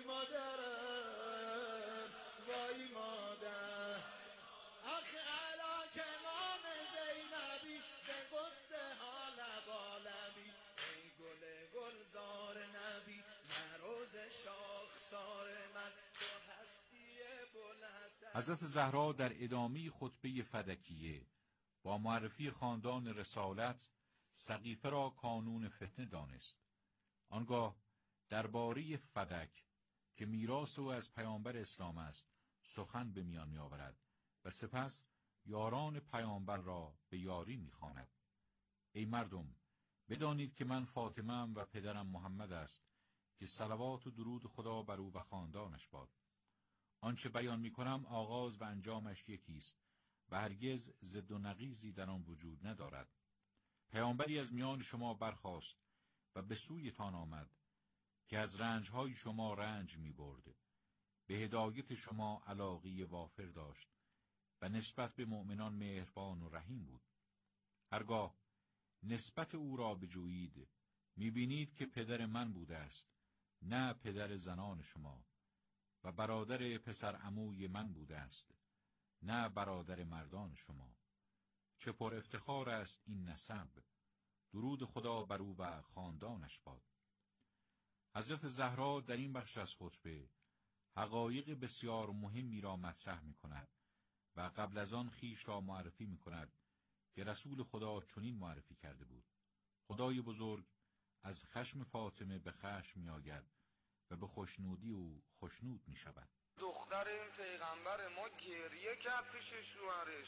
مادرم وای مادر آخه علا که نام زینبی ز قصه ها لبالبی ای گل گلزار نبی مروز شاخسار من تو هستی بلحسن. حضرت زهرا در ادامه خطبه فدکیه با معرفی خاندان رسالت سقیفه را کانون فتنه دانست. آنگاه درباره فدک که میراث او از پیامبر اسلام است سخن به میان می آورد و سپس یاران پیامبر را به یاری می خواند. ای مردم، بدانید که من فاطمه‌ام و پدرم محمد است که صلوات و درود خدا بر او و خاندانش باد. آنچه بیان می کنم آغاز و انجامش یکی است و هرگز ضد و نقیضی در آن وجود ندارد. پیامبری از میان شما برخاست و به سویتان آمد که از رنجهای شما رنج می برد. به هدایت شما علاقه وافر داشت و نسبت به مؤمنان مهربان و رحیم بود. هرگاه نسبت او را بجویید می بینید که پدر من بوده است، نه پدر زنان شما، و برادر پسر عموی من بوده است، نه برادر مردان شما. چه پر افتخار است این نسب. درود خدا بر او و خاندانش باد. حضرت زهرا در این بخش از خطبه حقایق بسیار مهمی را مطرح می کند و قبل از آن خیش را معرفی می کند که رسول خدا چنین معرفی کرده بود. خدای بزرگ از خشم فاطمه به خشم می آید و به خوشنودی او خوشنود می شود. دختر این پیغمبر ما گریه کرد پیش شوهرش.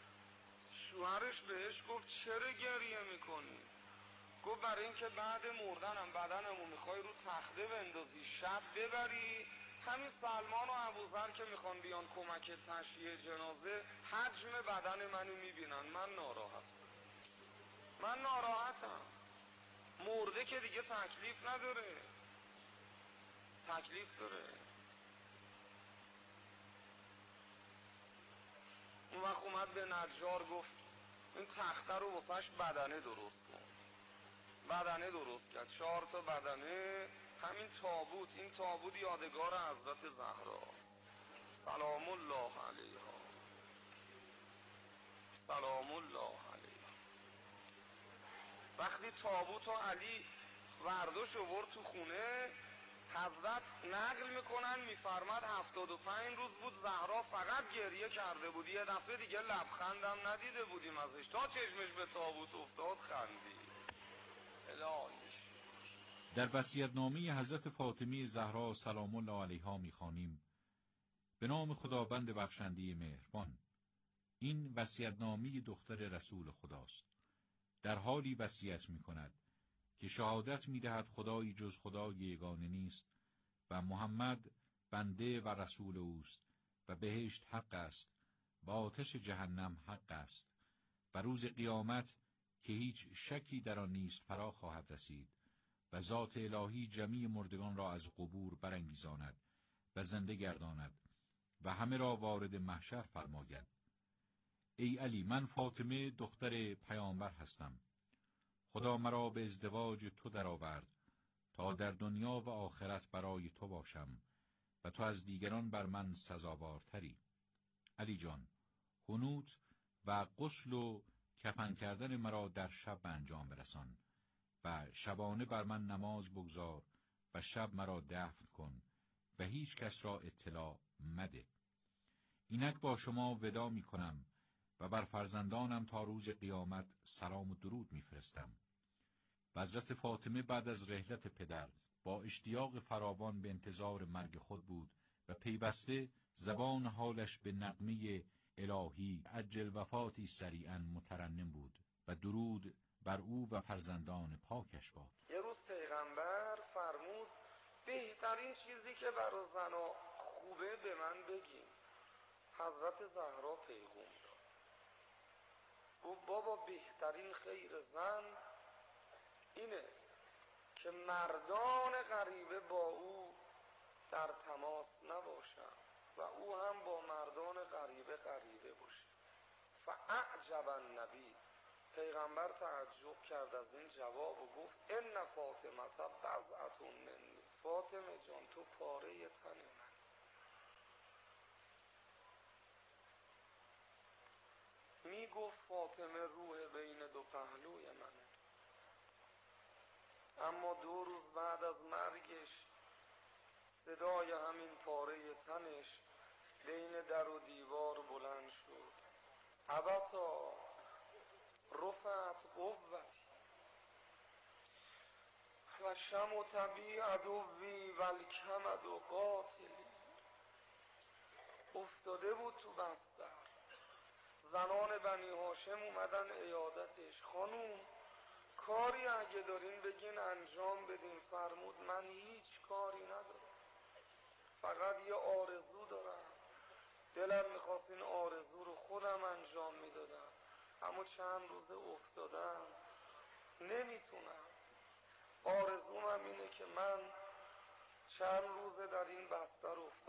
شوهرش بهش گفت چرا گریه میکنی؟ گفت برای اینکه بعد مردنم بدنمو میخوای رو تخته بندازی، شب ببری همین سلمان و ابوذر که میخوان بیان کمک تشییع جنازه حجم بدن منو میبینن، من ناراحتم. من ناراحتم. مرده که دیگه تکلیف نداره. تکلیف داره. اون وقت اومد به نجار گفت این تخته رو واسش بدنه درست کن. بدنه درست کرد، چهار تا بدنه. همین تابوت، این تابوت یادگار حضرت زهرا سلام الله علیها سلام الله علیها. وقتی تابوت و علی ورداش آورد تو خونه، حضرت نقل میکنن میفرماد هفتاد و پنج روز بود زهرا فقط گریه کرده بود. یه دفعه دیگه لبخندم ندیده بودیم ازش، تا چشمش به تابوت افتاد خندید. الهیش. در وصیت‌نامه حضرت فاطمه زهرا سلام الله علیها می‌خوانیم: به نام خداوند بخشنده مهربان. این وصیت‌نامه دختر رسول خداست. در حالی وصیت می‌کند که شهادت می‌دهد خدایی جز خدای یگانه نیست و محمد بنده و رسول اوست و بهشت حق است و آتش جهنم حق است و روز قیامت که هیچ شکی در آن نیست فرا خواهد رسید و ذات الهی جمیع مردگان را از قبور برانگیزاند و زنده گرداند و همه را وارد محشر فرماید. ای علی، من فاطمه دختر پیامبر هستم. خدا مرا به ازدواج تو درآورد تا در دنیا و آخرت برای تو باشم و تو از دیگران بر من سزاوارتری. علی جان، حنوط و غسل و کفن کردن مرا در شب انجام برسان و شبانه بر من نماز بگذار و شب مرا دفن کن و هیچ کس را اطلاع مده. اینک با شما ودا می کنم و بر فرزندانم تا روز قیامت سلام و درود می فرستم. و حضرت فاطمه بعد از رحلت پدر با اشتیاق فراوان به انتظار مرگ خود بود و پیوسته زبان حالش به نغمه الهی عجل وفاتی سریعا مترنم بود و درود بر او و فرزندان پاکش باد. یه روز پیغمبر فرمود بهترین چیزی که برای زنا خوبه به من بگین. حضرت زهرا پیغام داد، گفت بابا بهترین خیر زن اینه که مردان غریبه با او در تماس نباشن و او هم با مردان غریبه غریبه باشه. فاعجب النبی، پیغمبر تعجب کرد از این جواب و گفت ان فاطمه بضعة منی، فاطمه جان تو پاره تن من. می گفت فاطمه روح بین دو پهلوی منه، اما دو روز بعد از مرگش صدای همین پاره تنش بین در و دیوار بلند شد. ابتا رفعت قوتی و شمت بی عدوی و الکمد و قاتلی. افتاده بود تو بستر، زنان بنی هاشم اومدن عیادتش. خانوم کاری اگه دارین بگین انجام بدین. فرمود من هیچ کاری ندارم، فقط یه آرزو دارم، دلم میخواست این آرزو رو خودم انجام میدادم، اما چند روزه افتادم نمیتونم. آرزومم اینه که من چند روزه در این بستر افتادم